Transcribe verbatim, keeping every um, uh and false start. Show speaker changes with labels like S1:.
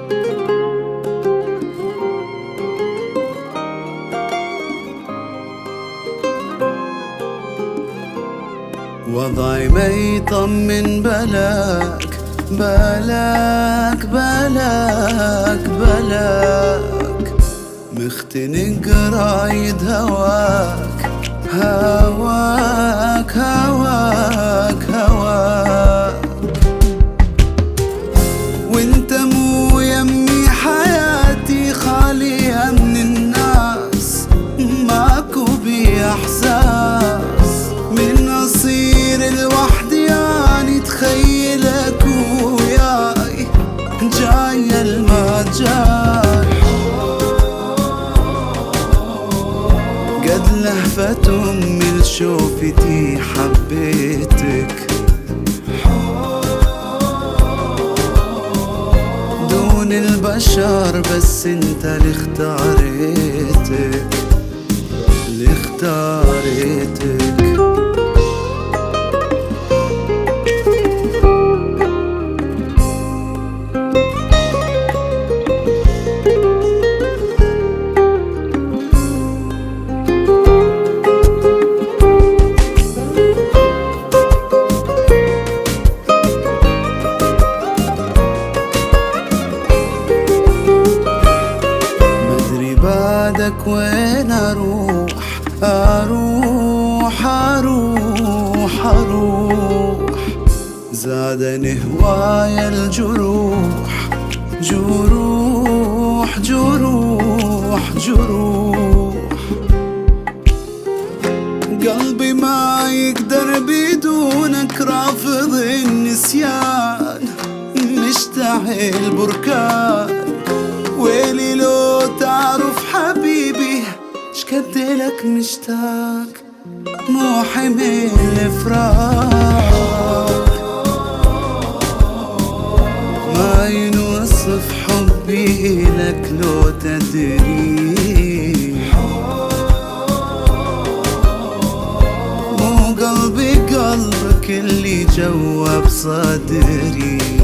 S1: وضعي ما يطمن بلاك بلاك بلاك بلاك مختنق رايد هواك هواك هواك هواك وانت مو يمي حياتي خالية من الناس ماكو بي احساس من اصير لوحدي يعني تخيلك وياي جاي الما جاي قد لهفة امي لشوفتي حبيتك دون البشر بس انت اللي اختاريتك اللي اختاريتك بعدك وين اروح اروح اروح اروح زادني هوايا الجروح جروح جروح جروح قلبي ما يقدر بدونك رافض النسيان مشتعل بركان ويلي لو تعرف حبيبي شكد لك مشتاق مو حمل الفراق ما ينوصف حبي لك لو تدري مو قلبي قلبك اللي جوا بصدري